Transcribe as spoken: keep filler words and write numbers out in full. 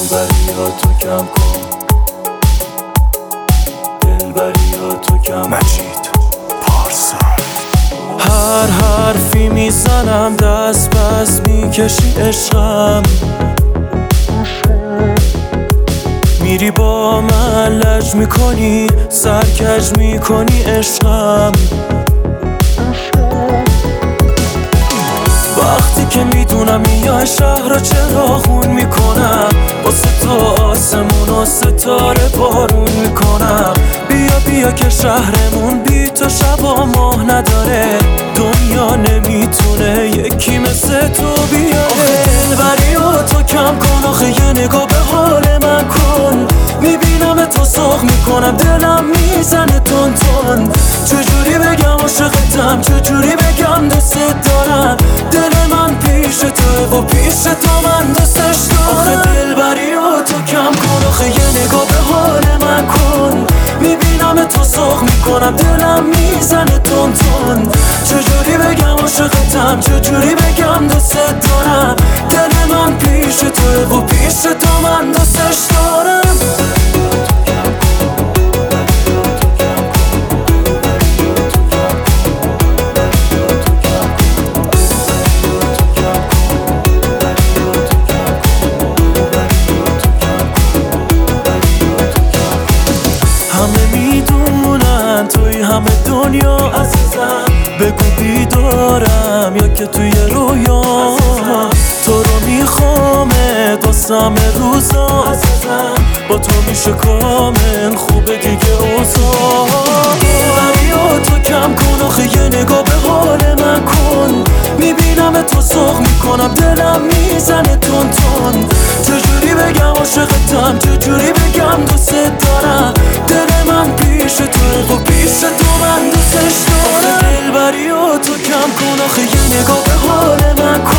دلبریاتو کم کن، دلبریاتو کم کن. مجید پارسا. هر حرفی میزنم دست پس میکشی عشقم، میری با من لج میکنی، سرکج میکنی عشقم. وقتی که میدونم میای شهر رو چراغون میکنم، واسه تو آسمون و ستاره بارون میکنم. بیا بیا که شهرمون بی تو شب و ماه نداره، دنیا نمیتونه یکی مثل تو بیاره. آخه دلبریاتو کم کن، آخه یه نگاه به حال من کن. میبینم تو سرخ میکنم، دلم میزنه تون تون. چجوری بگم عاشقتم، چجوری بگم دوست دارم. دل من پیش تو و پیش تو من دوستش دارم. آخه دلبریاتو کم کن، آخه یه نگاه به حال من کن. میبینم تو سرخ میکنم، دلم میزنه تون تون. چجوری بگم عاشقتم، چجوری بگم دوست دارم. دل من پیش تو و پیش تو من دوستش دارم. همه میدونن توی همه دنیا عزیزم، بگو بیدارم یا که توی رویا. تو رو میخوامه دستم روزا عزیزم، با تو میشه کامل خوبه دیگه اوضاع. دلبریاتو کم کن، آخه یه نگاه به حال من کن. میبینم تو سرخ میکنم، دلم میزنه تون تون. چجوری بگم عاشقتم، چجوری بگم دوست دارم. دل من پیش تو و پیش تو من دوستش دارم. دلبریاتو کم کن، آخه یه نگاه به حال من کن.